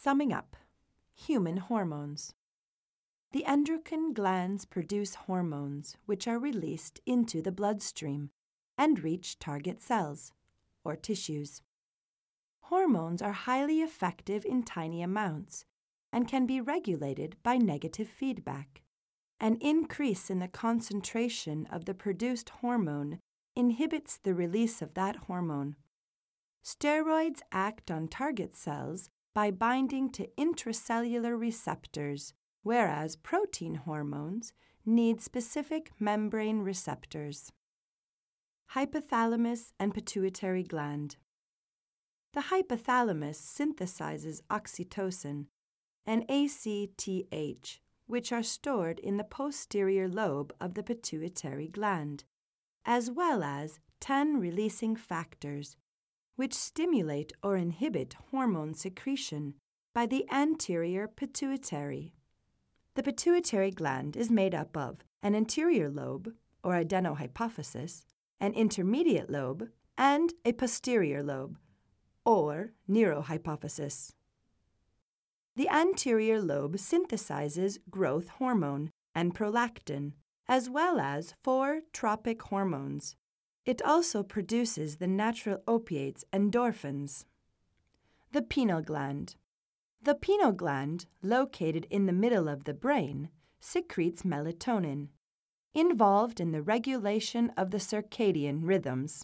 Summing up, human hormones. The endocrine glands produce hormones which are released into the bloodstream and reach target cells, or tissues. Hormones are highly effective in tiny amounts and can be regulated by negative feedback. An increase in the concentration of the produced hormone inhibits the release of that hormone. Steroids act on target cells by binding to intracellular receptors, whereas protein hormones need specific membrane receptors. Hypothalamus and pituitary gland. The hypothalamus synthesizes oxytocin and ACTH, which are stored in the posterior lobe of the pituitary gland, as well as 10 releasing factors, which stimulate or inhibit hormone secretion by the anterior pituitary. The pituitary gland is made up of an anterior lobe, or adenohypophysis, an intermediate lobe, and a posterior lobe, or neurohypophysis. The anterior lobe synthesizes growth hormone and prolactin, as well as 4 tropic hormones. It also produces the natural opiates endorphins. The pineal gland. The pineal gland, located in the middle of the brain, secretes melatonin, involved in the regulation of the circadian rhythms.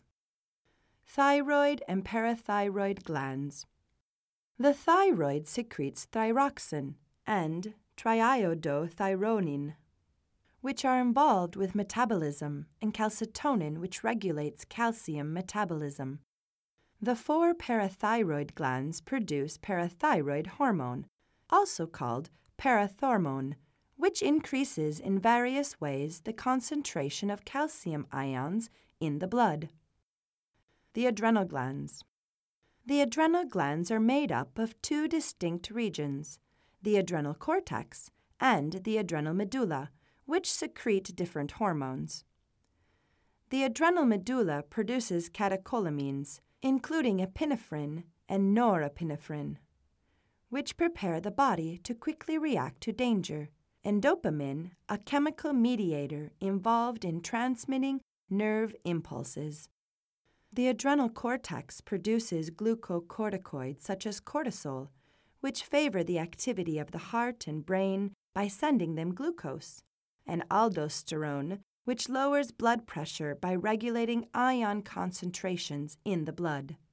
Thyroid and parathyroid glands. The thyroid secretes thyroxine and triiodothyronine, which are involved with metabolism, and calcitonin, which regulates calcium metabolism. The 4 parathyroid glands produce parathyroid hormone, also called parathormone, which increases in various ways the concentration of calcium ions in the blood. The adrenal glands. The adrenal glands are made up of 2 distinct regions, the adrenal cortex and the adrenal medulla, which secrete different hormones. The adrenal medulla produces catecholamines, including epinephrine and norepinephrine, which prepare the body to quickly react to danger, and dopamine, a chemical mediator involved in transmitting nerve impulses. The adrenal cortex produces glucocorticoids such as cortisol, which favor the activity of the heart and brain by sending them glucose, and aldosterone, which lowers blood pressure by regulating ion concentrations in the blood.